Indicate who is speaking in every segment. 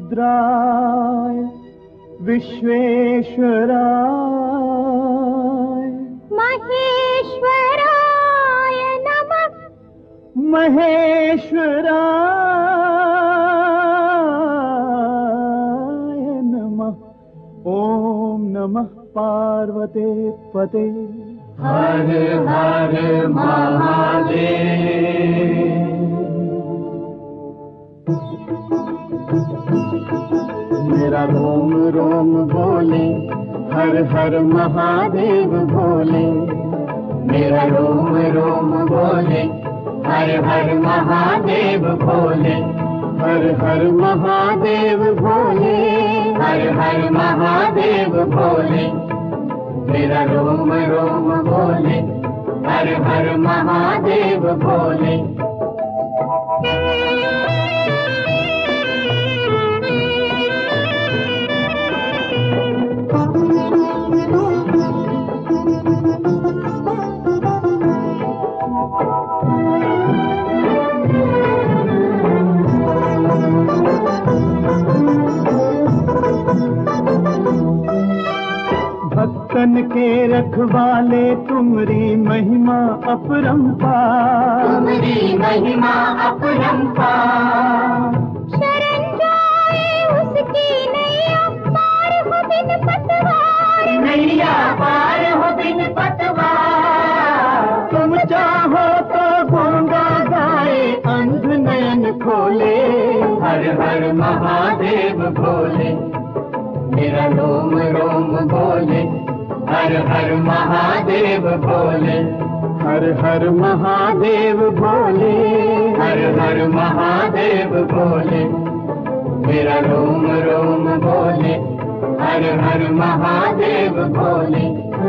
Speaker 1: रुद्राय विश्वेश्वराय
Speaker 2: महेश्वराय नमः।
Speaker 1: महेश्वराय नमः। ओम नमः पार्वते पते।
Speaker 3: हर हर महादेव। मेरा रोम रोम बोले हर हर महादेव भोले। मेरा रोम रोम बोले हर हर महादेव भोले। हर हर महादेव भोले। हर हर महादेव भोले। मेरा रोम रोम बोले हर हर महादेव भोले।
Speaker 1: भक्तन के रखवाले तुमरी महिमा अपरंपार।
Speaker 3: तुमरी महिमा अपरंपार।
Speaker 2: शरण जाए उसकी नैया पार हो बिन पतवार।
Speaker 3: नैया पार हो बिन पतवार।
Speaker 1: तुम चाहो तो गंगा गाए अंध नयन खोले।
Speaker 3: हर हर महादेव भोले। मेरा रोम रोम बोले हर हर महादेव भोले।
Speaker 1: हर हर महादेव भोले।
Speaker 3: हर हर महादेव भोले। मेरा रोम रोम बोले हर हर महादेव भोले।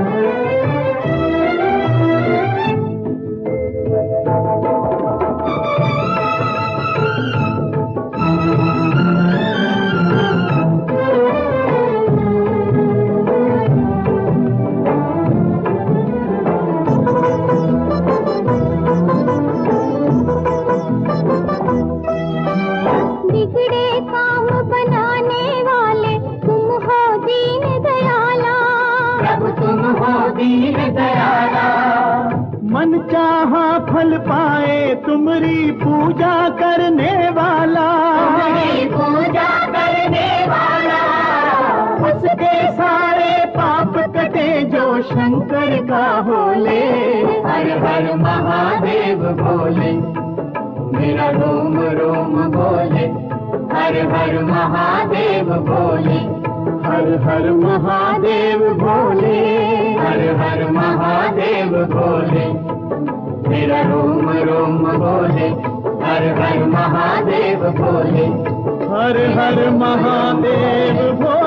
Speaker 2: बिगड़े काम बनाने वाले तुम हो दीन दयाला।
Speaker 3: प्रभु तुम हो दीन दयाला।
Speaker 1: मन चाहा फल पाए तुमरी पूजा करने वाला।
Speaker 3: तुम्हारी पूजा करने वाला।
Speaker 1: उसके सारे पाप कटे जो शंकर का होले।
Speaker 3: हर हर महादेव भोले। मेरा रोम रोम बोले हर हर महादेव भोले।
Speaker 1: हर हर महादेव भोले।
Speaker 3: हर हर महादेव भोले। मेरा रोम रोम बोले हर हर महादेव भोले।
Speaker 1: हर हर महादेव भोले।